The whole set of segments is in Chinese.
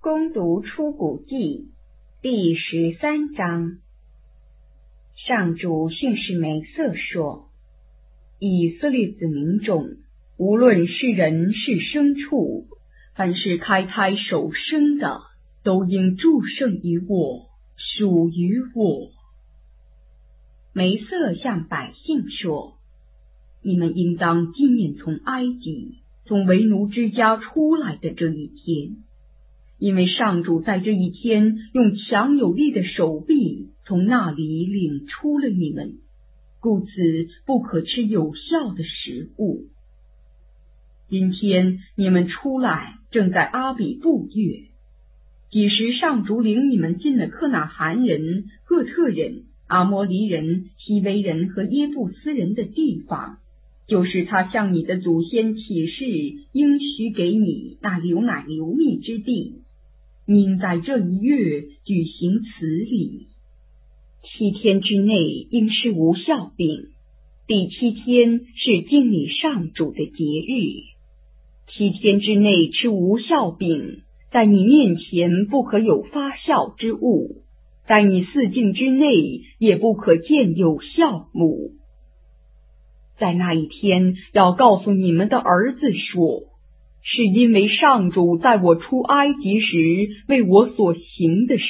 攻读出谷记第13章。上主训示梅瑟说，以色列子民中，无论是人是牲畜，凡是开胎首生的，都应祝圣于我，属于我。梅瑟向百姓说，你们应当纪念从埃及，从为奴之家出来的这一天，因为上主在这一天用强有力的手臂从那里领出了你们，故此不可吃有效的食物。今天你们出来正在阿比布月，几时上主领你们进了克纳罕人、赫特人、阿摩黎人、希维人和耶布斯人的地方，就是他向你的祖先起誓应许给你那流奶流蜜之地，你应在这一月举行此礼。7天之内应是无酵饼，第7天是敬礼上主的节日。7天之内吃无酵饼，在你面前不可有发酵之物，在你4境之内也不可见有酵母。在那一天要告诉你们的儿子说，是因为上主在我出埃及时为我所行的事，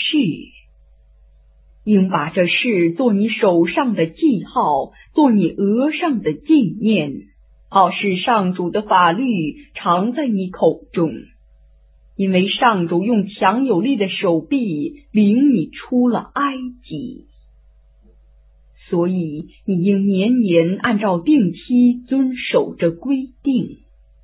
应把这事做你手上的记号，做你额上的纪念，好使上主的法律常在你口中。因为上主用强有力的手臂领你出了埃及，所以你应年年按照定期遵守这规定。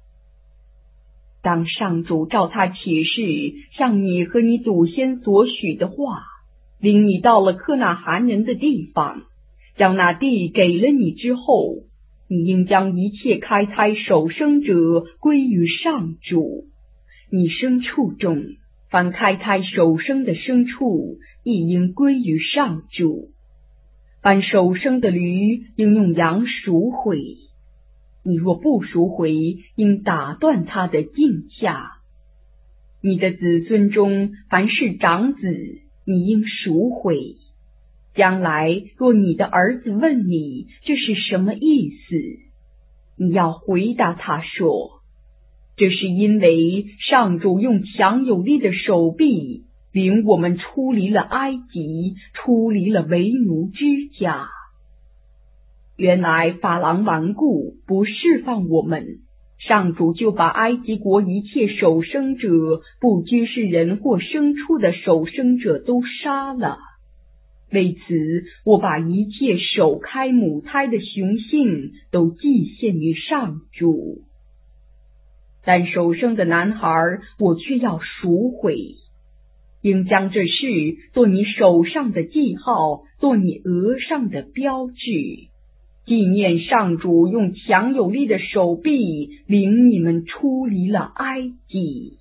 当上主照他启示向你和你祖先所许的话，领你到了克纳罕人的地方，将那地给了你之后，你应将一切开胎首生者归于上主。你牲畜中凡开胎首生的牲畜亦应归于上主。凡首生的驴应用羊赎回，你若不赎回，应打断他的颈下。你的子孙中凡是长子，你应赎回。将来若你的儿子问你这是什么意思，你要回答他说，这是因为上主用强有力的手臂领我们出离了埃及，出离了为奴之家。原来法郎顽固，不释放我们，上主就把埃及国一切首生者，不拘是人或牲畜的首生者都杀了。为此，我把一切首开母胎的雄性都祭献于上主。但首生的男孩我却要赎回，应将这事做你手上的记号，做你额上的标志，纪念上主用强有力的手臂领你们出离了埃及。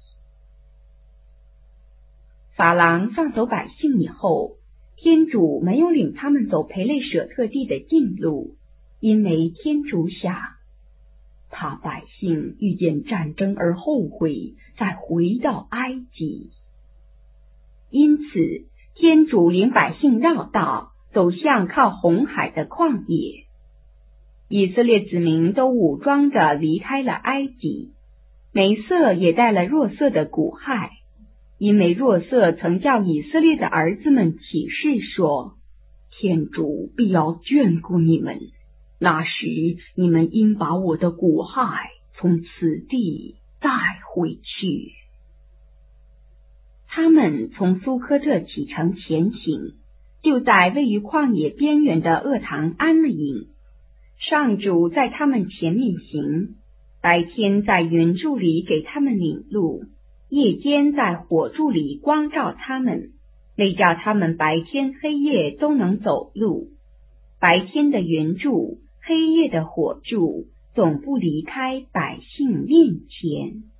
法郎放走百姓以后，天主没有领他们走培类舍特地的近路，因为天主想，怕百姓遇见战争而后悔，再回到埃及。因此，天主领百姓绕道，走向靠红海的旷野。以色列子民都武装着离开了埃及，梅瑟也带了若瑟的骨骸，因为若瑟曾叫以色列的儿子们起誓说，天主必要眷顾你们，那时你们应把我的骨骸从此地带回去。他们从苏科特启程前行，就在位于旷野边缘的厄堂安了营。上主在他们前面行，白天在云柱里给他们领路，夜间在火柱里光照他们，为叫他们白天黑夜都能走路。白天的云柱，黑夜的火柱，总不离开百姓面前。